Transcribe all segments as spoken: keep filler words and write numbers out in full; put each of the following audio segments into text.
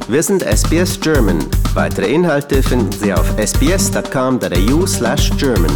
Wir sind S B S German. Weitere Inhalte finden Sie auf s b s dot com dot a u slash german.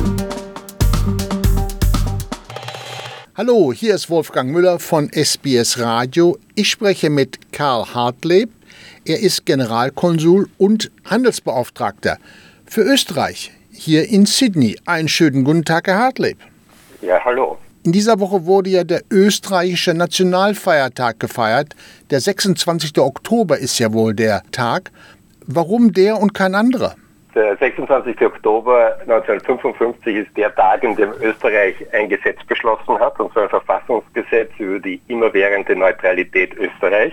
Hallo, hier ist Wolfgang Müller von S B S Radio. Ich spreche mit Karl Hartleb. Er ist Generalkonsul und Handelsbeauftragter für Österreich hier in Sydney. Einen schönen guten Tag, Herr Hartleb. Ja, hallo. In dieser Woche wurde ja der österreichische Nationalfeiertag gefeiert. Der sechsundzwanzigste Oktober ist ja wohl der Tag. Warum der und kein anderer? Der sechsundzwanzigste Oktober neunzehnhundertfünfundfünfzig ist der Tag, in dem Österreich ein Gesetz beschlossen hat, und zwar ein Verfassungsgesetz über die immerwährende Neutralität Österreichs.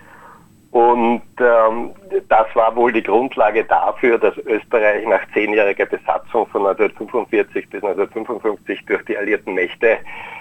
Und ähm, das war wohl die Grundlage dafür, dass Österreich nach zehnjähriger Besatzung von neunzehnhundertfünfundvierzig bis neunzehnhundertfünfundfünfzig durch die alliierten Mächte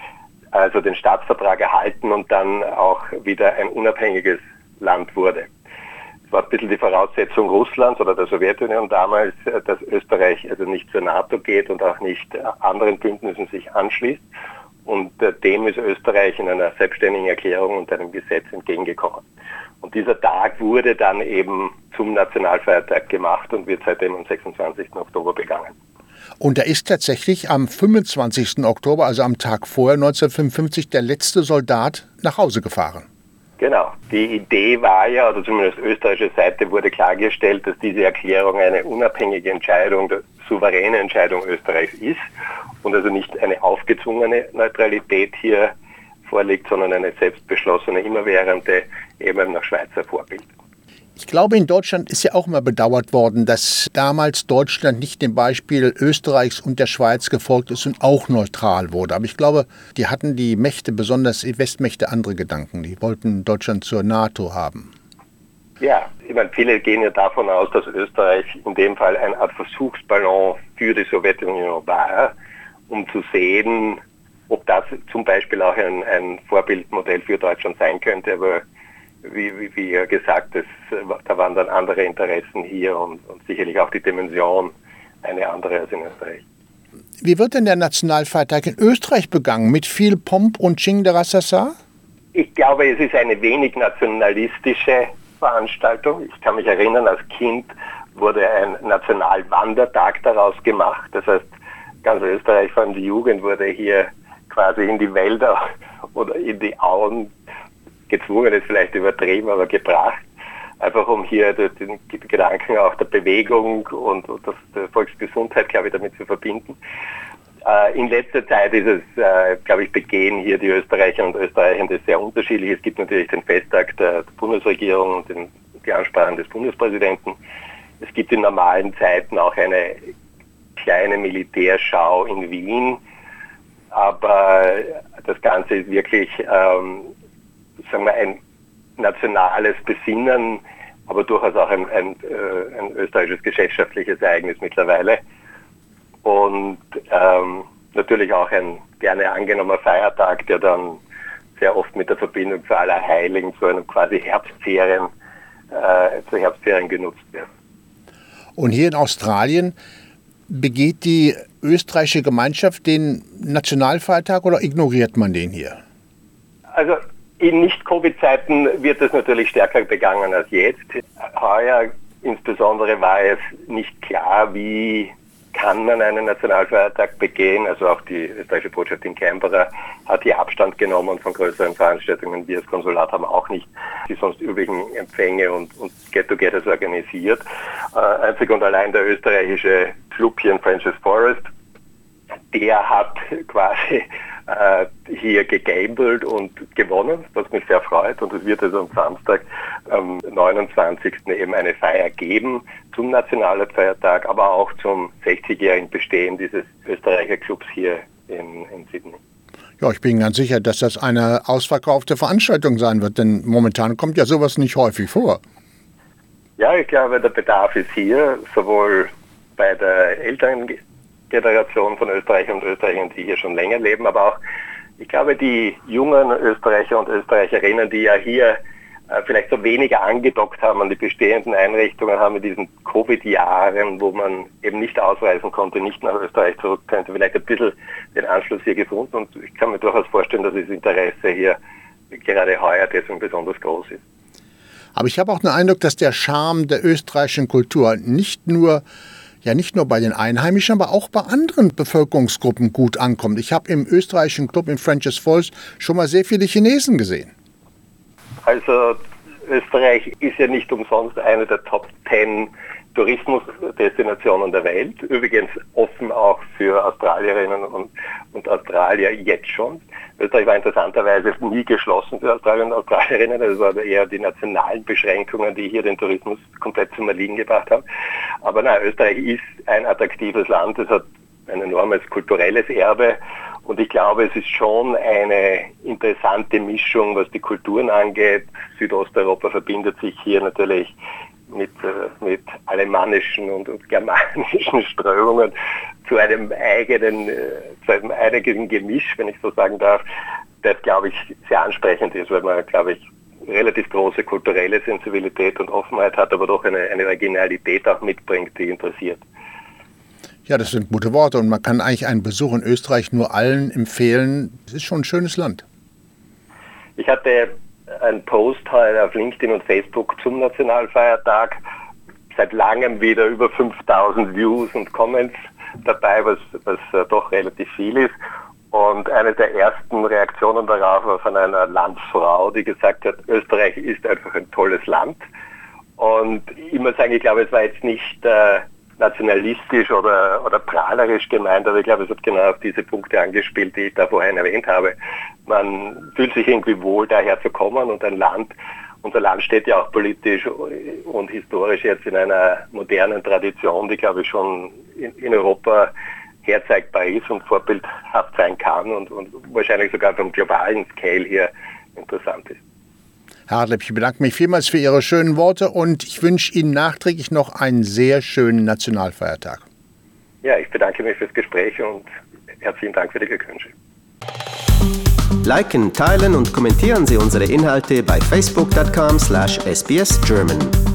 also den Staatsvertrag erhalten und dann auch wieder ein unabhängiges Land wurde. Es war ein bisschen die Voraussetzung Russlands oder der Sowjetunion damals, dass Österreich also nicht zur NATO geht und auch nicht anderen Bündnissen sich anschließt. Und dem ist Österreich in einer selbstständigen Erklärung und einem Gesetz entgegengekommen. Und dieser Tag wurde dann eben zum Nationalfeiertag gemacht und wird seitdem am sechsundzwanzigsten Oktober begangen. Und da ist tatsächlich am fünfundzwanzigsten Oktober, also am Tag vorher, neunzehnhundertfünfundfünfzig, der letzte Soldat nach Hause gefahren. Genau. Die Idee war ja, oder zumindest österreichische Seite wurde klargestellt, dass diese Erklärung eine unabhängige Entscheidung, eine souveräne Entscheidung Österreichs ist und also nicht eine aufgezwungene Neutralität hier vorliegt, sondern eine selbstbeschlossene, immerwährende, eben nach Schweizer Vorbild. Ich glaube, in Deutschland ist ja auch mal bedauert worden, dass damals Deutschland nicht dem Beispiel Österreichs und der Schweiz gefolgt ist und auch neutral wurde. Aber ich glaube, die hatten die Mächte, besonders die Westmächte, andere Gedanken. Die wollten Deutschland zur NATO haben. Ja, ich meine, viele gehen ja davon aus, dass Österreich in dem Fall eine Art Versuchsballon für die Sowjetunion war, um zu sehen, ob das zum Beispiel auch ein, ein Vorbildmodell für Deutschland sein könnte. Aber wie, wie, wie ja gesagt, das, da waren dann andere Interessen hier und, und sicherlich auch die Dimension eine andere als in Österreich. Wie wird denn der Nationalfeiertag in Österreich begangen? Mit viel Pomp und Ching-de-Rassasa? Ich glaube, es ist eine wenig nationalistische Veranstaltung. Ich kann mich erinnern, als Kind wurde ein Nationalwandertag daraus gemacht. Das heißt, ganz Österreich, vor allem die Jugend, wurde hier quasi in die Wälder oder in die Auen gezwungen, ist vielleicht übertrieben, aber gebracht, einfach um hier den Gedanken auch der Bewegung und, und der Volksgesundheit, glaube ich, damit zu verbinden. Äh, in letzter Zeit ist es, äh, glaube ich, begehen hier die Österreicher und Österreicher sehr unterschiedlich. Es gibt natürlich den Festtag der, der Bundesregierung und den, die Ansprachen des Bundespräsidenten. Es gibt in normalen Zeiten auch eine kleine Militärschau in Wien, aber das Ganze ist wirklich, ähm, sagen wir, ein nationales Besinnen, aber durchaus auch ein, ein, äh, ein österreichisches gesellschaftliches Ereignis mittlerweile. Und ähm, natürlich auch ein gerne angenommener Feiertag, der dann sehr oft mit der Verbindung zu Allerheiligen, zu einem quasi Herbstferien, äh, zu Herbstferien genutzt wird. Und hier in Australien begeht die österreichische Gemeinschaft den Nationalfeiertag oder ignoriert man den hier? Also in Nicht-Covid-Zeiten wird es natürlich stärker begangen als jetzt. Heuer insbesondere war es nicht klar, wie kann man einen Nationalfeiertag begehen. Also auch die österreichische Botschaft in Canberra hat hier Abstand genommen von größeren Veranstaltungen. Wir als Konsulat haben auch nicht die sonst üblichen Empfänge und, und Get-togethers organisiert. Äh, einzig und allein der österreichische Club hier in French's Forest, der hat quasi äh, hier gegambelt und gewonnen, was mich sehr freut. Und es wird also am Samstag, am neunundzwanzigsten eben eine Feier geben zum Nationalfeiertag, aber auch zum sechzigjährigen Bestehen dieses Österreicher Clubs hier in, in Sydney. Ja, ich bin ganz sicher, dass das eine ausverkaufte Veranstaltung sein wird, denn momentan kommt ja sowas nicht häufig vor. Ja, ich glaube, der Bedarf ist hier, sowohl bei der älteren Generation von Österreichern und Österreichern, die hier schon länger leben, aber auch, ich glaube, die jungen Österreicher und Österreicherinnen, die ja hier äh, vielleicht so weniger angedockt haben an die bestehenden Einrichtungen, haben in diesen Covid-Jahren, wo man eben nicht ausreisen konnte, nicht nach Österreich zurück könnte, vielleicht ein bisschen den Anschluss hier gefunden. Und ich kann mir durchaus vorstellen, dass das Interesse hier gerade heuer deswegen besonders groß ist. Aber ich habe auch den Eindruck, dass der Charme der österreichischen Kultur nicht nur, ja nicht nur bei den Einheimischen, aber auch bei anderen Bevölkerungsgruppen gut ankommt. Ich habe im österreichischen Club in Frenchs Falls schon mal sehr viele Chinesen gesehen. Also Österreich ist ja nicht umsonst eine der Top Ten Tourismusdestinationen der Welt. Übrigens offen auch für Australierinnen und, und Australier jetzt schon. Österreich war interessanterweise nie geschlossen für Australier und Australierinnen. Das waren eher die nationalen Beschränkungen, die hier den Tourismus komplett zum Erliegen gebracht haben. Aber nein, Österreich ist ein attraktives Land. Es hat ein enormes kulturelles Erbe. Und ich glaube, es ist schon eine interessante Mischung, was die Kulturen angeht. Südosteuropa verbindet sich hier natürlich mit, mit alemannischen und, und germanischen Strömungen zu einem eigenen, zu einem eigenen Gemisch, wenn ich so sagen darf, das, glaube ich, sehr ansprechend ist, weil man, glaube ich, relativ große kulturelle Sensibilität und Offenheit hat, aber doch eine, eine Originalität auch mitbringt, die interessiert. Ja, das sind gute Worte und man kann eigentlich einen Besuch in Österreich nur allen empfehlen. Es ist schon ein schönes Land. Ich hatte einen Post heute auf LinkedIn und Facebook zum Nationalfeiertag. Seit langem wieder über fünftausend Views und Comments dabei, was, was äh, doch relativ viel ist. Und eine der ersten Reaktionen darauf war von einer Landsfrau, die gesagt hat, Österreich ist einfach ein tolles Land. Und ich muss sagen, ich glaube, es war jetzt nicht äh, nationalistisch oder, oder prahlerisch gemeint, aber ich glaube, es hat genau auf diese Punkte angespielt, die ich da vorhin erwähnt habe. Man fühlt sich irgendwie wohl, daher zu kommen und ein Land, unser Land steht ja auch politisch und historisch jetzt in einer modernen Tradition, die, glaube ich, schon in, in Europa herzeigbar ist und vorbildhaft sein kann und, und wahrscheinlich sogar vom globalen Scale hier interessant ist. Herr Hartleib, ich bedanke mich vielmals für Ihre schönen Worte und ich wünsche Ihnen nachträglich noch einen sehr schönen Nationalfeiertag. Ja, ich bedanke mich fürs Gespräch und herzlichen Dank für die Glückwünsche. Liken, teilen und kommentieren Sie unsere Inhalte bei facebook punkt com slash S B S German.